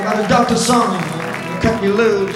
Got a doctor song, cut you loose.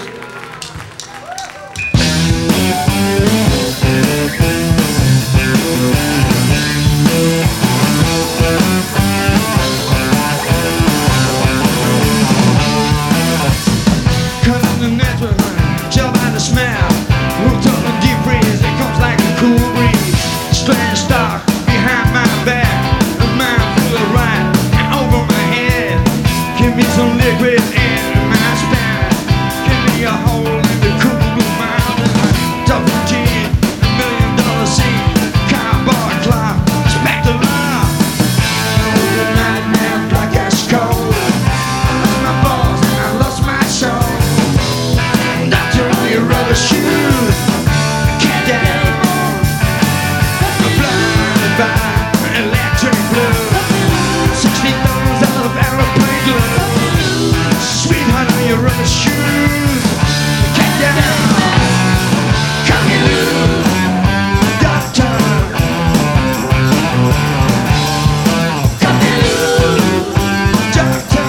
Cut in the natural, chill by the smell. Hooked up in deep freeze, it comes like a cool breeze. Strange stock behind my back, a mind full of right and over my head. Give me some liquid in my span. Give me a hole in the cool blue mountain. Double G, $1 million scene. Cowboy clock, spectacular. Good night, man, black as coal. I lost my balls and I lost my soul. Doctor on your rubber shoes. Can't down. I'm blinded by electric blue. 16 thorns out of aeroplane glue. Sweetheart on your rubber shoes. Can't down. Come here, Lou. Doctor. Come here, Lou. Doctor.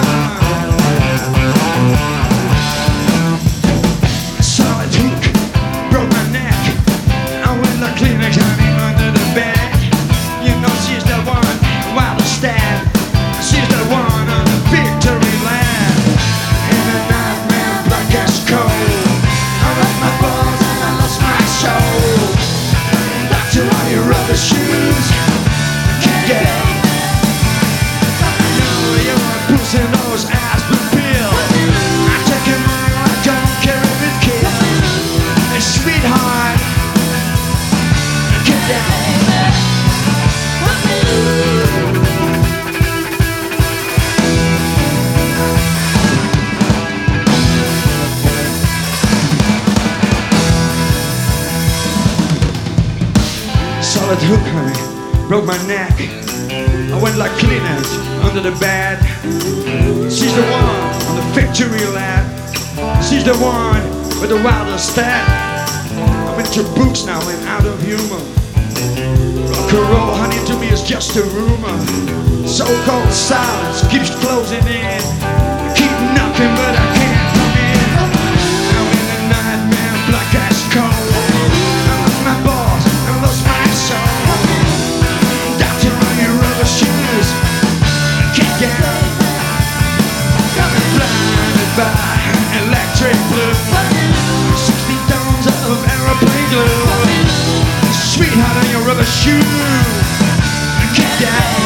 Solid hook broke my neck. I went to clinic, honey, under the bed. You know she's the one, wild as stab. She's the one on the victory lap. In the night, man, black as coal. I lost my balls and I lost my soul. Doctor on your rubber shoes. Can't get out. You want pussy in those aspirin pills. I take him on, I don't care if it kills. Hey, sweetheart, get down. Solid hook, honey, broke my neck. I went like cleaners under the bed. She's the one on the victory lap. She's the one with the wildest step. I'm into books now and out of humor. Rock and roll, honey, to me is just a rumor. So-called silence keeps closing in. I keep knocking, but I can't come in. I'm in the night, man, black as coal. I lost my balls, I lost my soul. Doctor on your rubber shoes. Can't get out. I'm blinded by electric blue. 16 tons of aeroplane glue. Sweetheart on your rubber shoes. Can't get out.